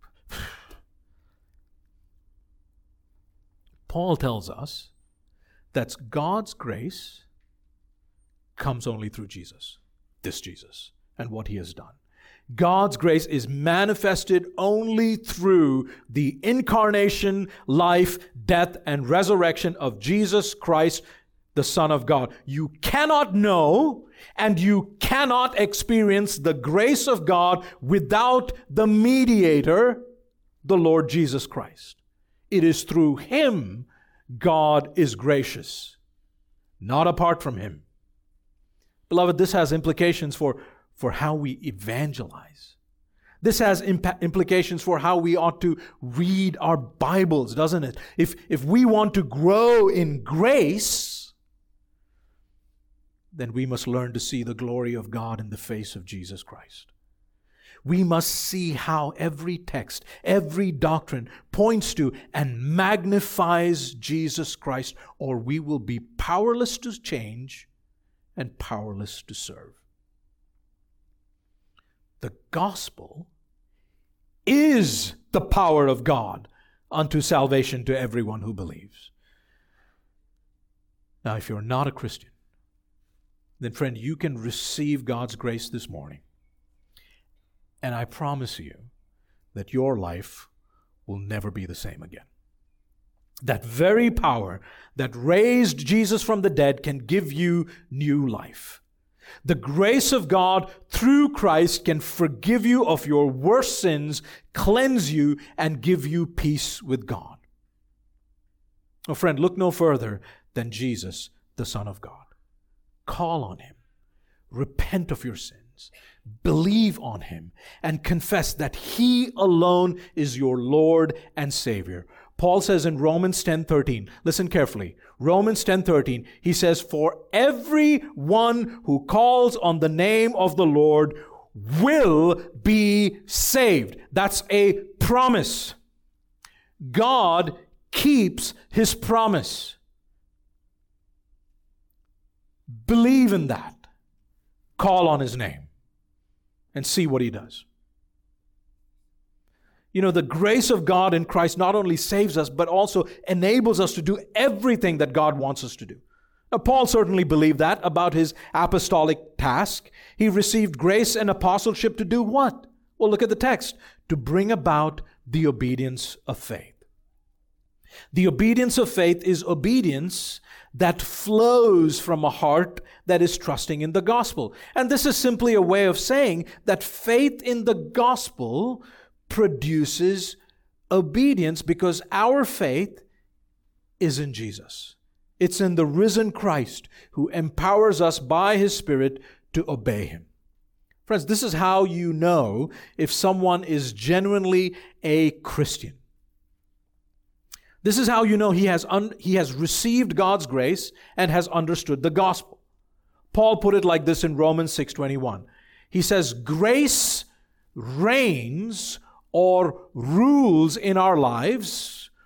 Paul tells us that God's grace comes only through Jesus, this Jesus, and what he has done. God's grace is manifested only through the incarnation, life, death, and resurrection of Jesus Christ, the Son of God. You cannot know and you cannot experience the grace of God without the mediator, the Lord Jesus Christ. It is through him God is gracious, not apart from him. Beloved, this has implications for for how we evangelize. This has impa- implications for how we ought to read our Bibles, doesn't it? If, if we want to grow in grace, then we must learn to see the glory of God in the face of Jesus Christ. We must see how every text, every doctrine points to and magnifies Jesus Christ, or we will be powerless to change and powerless to serve. The gospel is the power of God unto salvation to everyone who believes. Now, if you're not a Christian, then friend, you can receive God's grace this morning. And I promise you that your life will never be the same again. That very power that raised Jesus from the dead can give you new life. The grace of God through Christ can forgive you of your worst sins, cleanse you, and give you peace with God. Oh, friend, look no further than Jesus, the Son of God. Call on him. Repent of your sins. Believe on him and confess that he alone is your Lord and Savior. Paul says in Romans ten thirteen, listen carefully, Romans ten thirteen, he says, for everyone who calls on the name of the Lord will be saved. That's a promise. God keeps his promise. Believe in that. Call on his name and see what he does. You know, the grace of God in Christ not only saves us, but also enables us to do everything that God wants us to do. Now, Paul certainly believed that about his apostolic task. He received grace and apostleship to do what? Well, look at the text. To bring about the obedience of faith. The obedience of faith is obedience that flows from a heart that is trusting in the gospel. And this is simply a way of saying that faith in the gospel produces obedience, because our faith is in Jesus. It's in the risen Christ who empowers us by his Spirit to obey him. Friends, this is how you know if someone is genuinely a Christian. This is how you know he has un- he has received God's grace and has understood the gospel. Paul put it like this in Romans six twenty-one. He says, grace reigns or rules in our lives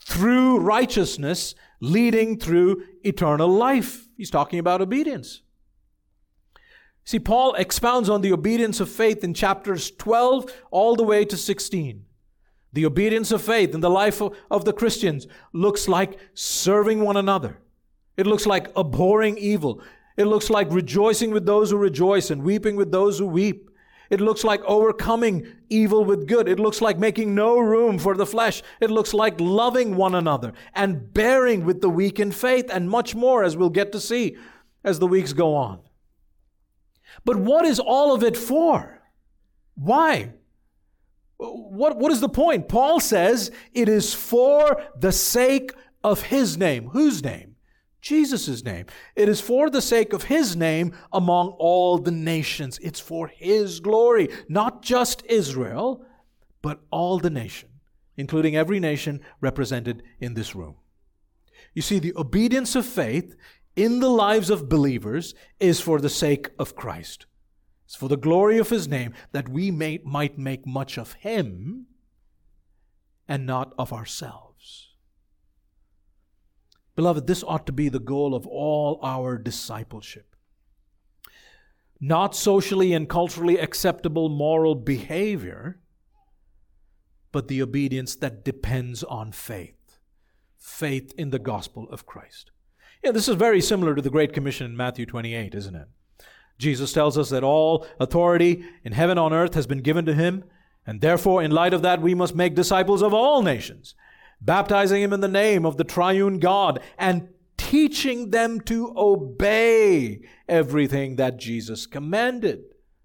through righteousness, leading through eternal life. He's talking about obedience. See, Paul expounds on the obedience of faith in chapters twelve all the way to sixteen. The obedience of faith in the life of, of the Christians looks like serving one another. It looks like abhorring evil. It looks like rejoicing with those who rejoice and weeping with those who weep. It looks like overcoming evil with good. It looks like making no room for the flesh. It looks like loving one another and bearing with the weak in faith, and much more, as we'll get to see as the weeks go on. But what is all of it for? Why? What, what is the point? Paul says it is for the sake of His name. Whose name? Jesus' name. It is for the sake of His name among all the nations. It's for His glory. Not just Israel, but all the nation, including every nation represented in this room. You see, the obedience of faith in the lives of believers is for the sake of Christ. It's for the glory of His name, that we may, might make much of Him and not of ourselves. Beloved, this ought to be the goal of all our discipleship. Not socially and culturally acceptable moral behavior, but the obedience that depends on faith. Faith in the gospel of Christ. Yeah, this is very similar to the Great Commission in Matthew twenty-eight, isn't it? Jesus tells us that all authority in heaven and on earth has been given to Him, and therefore, in light of that, we must make disciples of all nations, baptizing them in the name of the triune God and teaching them to obey everything that Jesus commanded.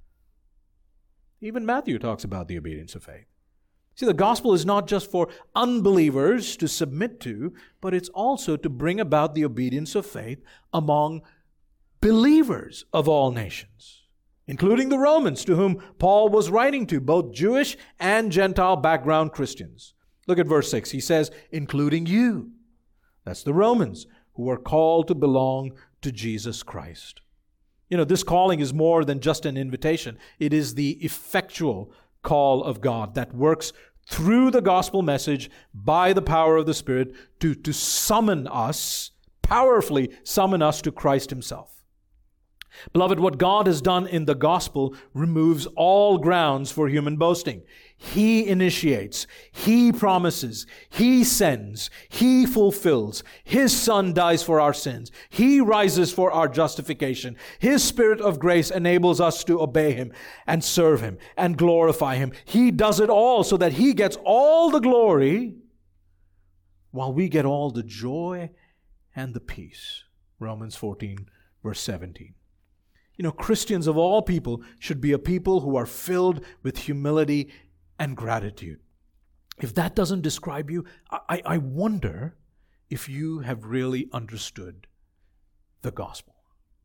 Even Matthew talks about the obedience of faith. See, the gospel is not just for unbelievers to submit to, but it's also to bring about the obedience of faith among believers of all nations, including the Romans, to whom Paul was writing to, both Jewish and Gentile background Christians. Look at verse six. He says, including you. That's the Romans who are called to belong to Jesus Christ. You know, this calling is more than just an invitation. It is the effectual call of God that works through the gospel message by the power of the Spirit to, to summon us, powerfully summon us to Christ Himself. Beloved, what God has done in the gospel removes all grounds for human boasting. He initiates, He promises, He sends, He fulfills. His Son dies for our sins. He rises for our justification. His Spirit of grace enables us to obey Him and serve Him and glorify Him. He does it all so that He gets all the glory while we get all the joy and the peace. Romans fourteen, verse seventeen. You know, Christians of all people should be a people who are filled with humility and gratitude. If that doesn't describe you, I, I wonder if you have really understood the gospel.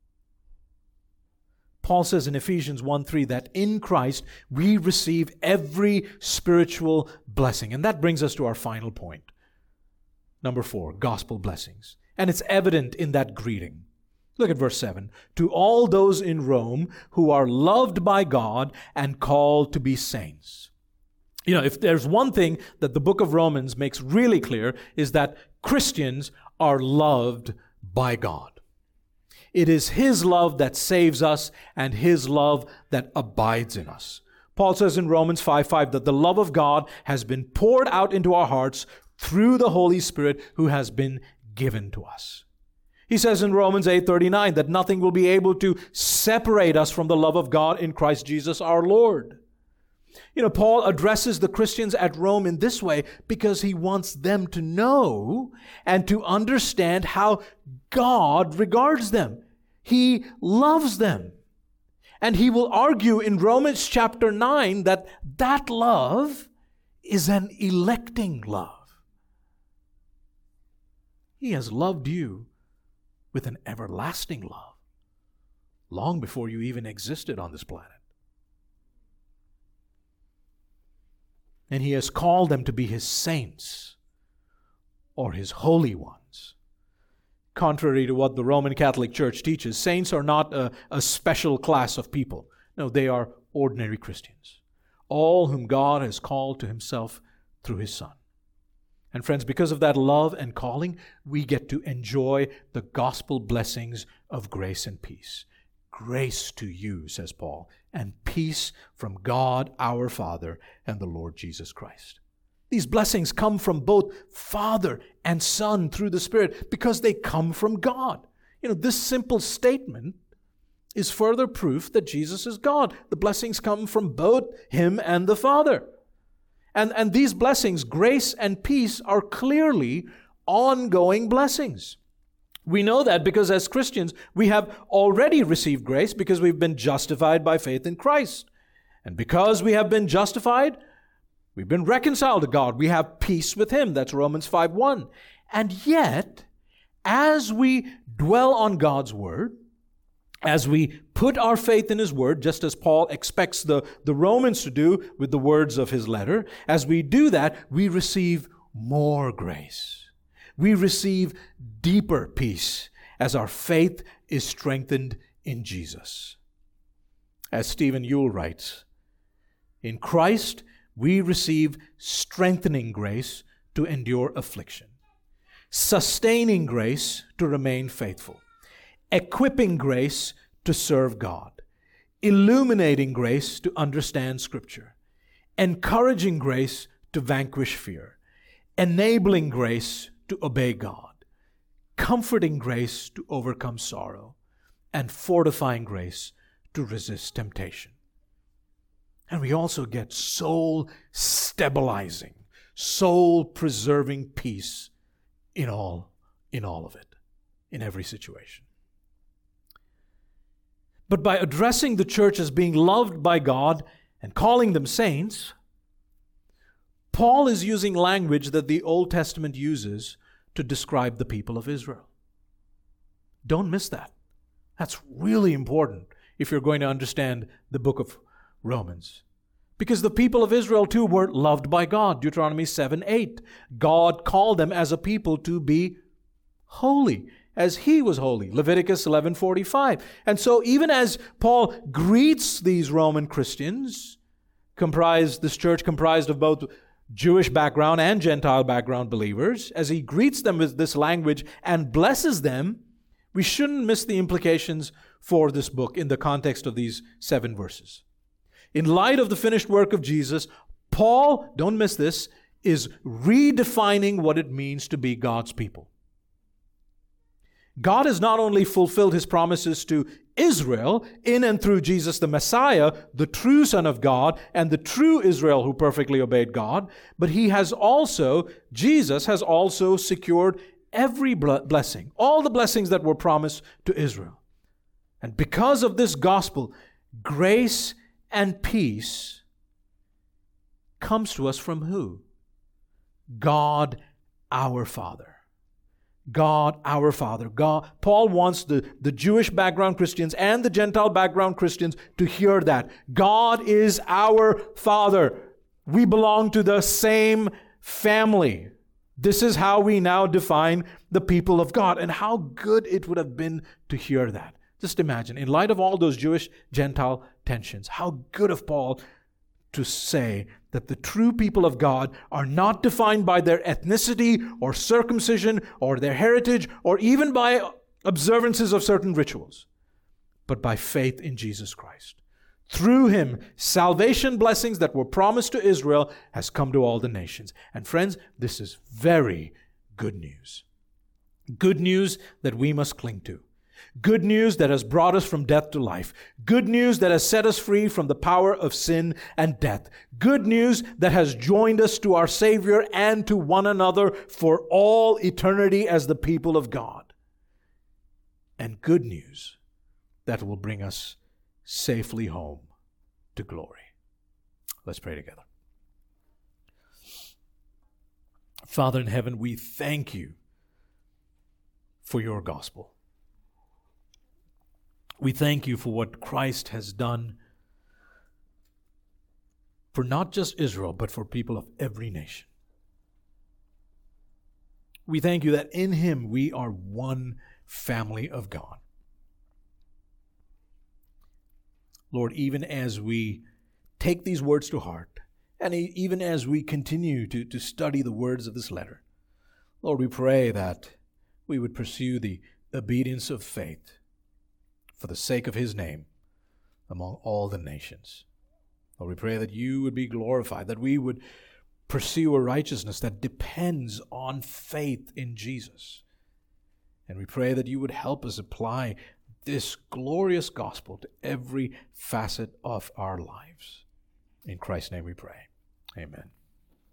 Paul says in Ephesians one three that in Christ we receive every spiritual blessing. And that brings us to our final point. Number four, gospel blessings. And it's evident in that greeting. Look at verse seven. To all those in Rome who are loved by God and called to be saints. You know, if there's one thing that the book of Romans makes really clear, is that Christians are loved by God. It is His love that saves us and His love that abides in us. Paul says in Romans five five that the love of God has been poured out into our hearts through the Holy Spirit who has been given to us. He says in Romans eight thirty-nine that nothing will be able to separate us from the love of God in Christ Jesus our Lord. You know, Paul addresses the Christians at Rome in this way because he wants them to know and to understand how God regards them. He loves them. And he will argue in Romans chapter nine that that love is an electing love. He has loved you with an everlasting love, long before you even existed on this planet. And He has called them to be His saints, or His holy ones. Contrary to what the Roman Catholic Church teaches, saints are not a, a special class of people. No, they are ordinary Christians, all whom God has called to Himself through His Son. And friends, because of that love and calling, we get to enjoy the gospel blessings of grace and peace. Grace to you, says Paul, and peace from God our Father and the Lord Jesus Christ. These blessings come from both Father and Son through the Spirit because they come from God. You know, this simple statement is further proof that Jesus is God. The blessings come from both Him and the Father. And, and these blessings, grace and peace, are clearly ongoing blessings. We know that because as Christians, we have already received grace because we've been justified by faith in Christ. And because we have been justified, we've been reconciled to God. We have peace with Him. That's Romans five one. And yet, as we dwell on God's Word, as we put our faith in His Word, just as Paul expects the, the Romans to do with the words of his letter, as we do that, we receive more grace. We receive deeper peace as our faith is strengthened in Jesus. As Stephen Ewell writes, in Christ we receive strengthening grace to endure affliction, sustaining grace to remain faithful, equipping grace to serve God, illuminating grace to understand Scripture, encouraging grace to vanquish fear, enabling grace to obey God, comforting grace to overcome sorrow, and fortifying grace to resist temptation. And we also get soul-stabilizing, soul-preserving peace in all, in all of it, in every situation. But by addressing the church as being loved by God and calling them saints, Paul is using language that the Old Testament uses to describe the people of Israel. Don't miss that. That's really important if you're going to understand the book of Romans. Because the people of Israel too were loved by God. Deuteronomy seven eight. God called them as a people to be holy, as He was holy. Leviticus eleven forty-five. And so even as Paul greets these Roman Christians, comprised, this church comprised of both Jewish background and Gentile background believers, as he greets them with this language and blesses them, we shouldn't miss the implications for this book in the context of these seven verses. In light of the finished work of Jesus, Paul, don't miss this, is redefining what it means to be God's people. God has not only fulfilled His promises to Israel in and through Jesus the Messiah, the true Son of God, and the true Israel who perfectly obeyed God, but He has also, Jesus has also secured every blessing, all the blessings that were promised to Israel. And because of this gospel, grace and peace comes to us from who? God our Father. God our Father. God, Paul wants the, the Jewish background Christians and the Gentile background Christians to hear that. God is our Father. We belong to the same family. This is how we now define the people of God. And how good it would have been to hear that. Just imagine, in light of all those Jewish-Gentile tensions, how good of Paul to say that the true people of God are not defined by their ethnicity or circumcision or their heritage or even by observances of certain rituals, but by faith in Jesus Christ. Through Him, salvation blessings that were promised to Israel has come to all the nations. And friends, this is very good news. Good news that we must cling to. Good news that has brought us from death to life. Good news that has set us free from the power of sin and death. Good news that has joined us to our Savior and to one another for all eternity as the people of God. And good news that will bring us safely home to glory. Let's pray together. Father in heaven, we thank You for Your gospel. We thank You for what Christ has done for not just Israel, but for people of every nation. We thank You that in Him we are one family of God. Lord, even as we take these words to heart And e- even as we continue to, to study the words of this letter, Lord, we pray that we would pursue the obedience of faith for the sake of his name among all the nations. Lord, we pray that you would be glorified, that we would pursue a righteousness that depends on faith in Jesus. And we pray that you would help us apply this glorious gospel to every facet of our lives. In Christ's name we pray. Amen.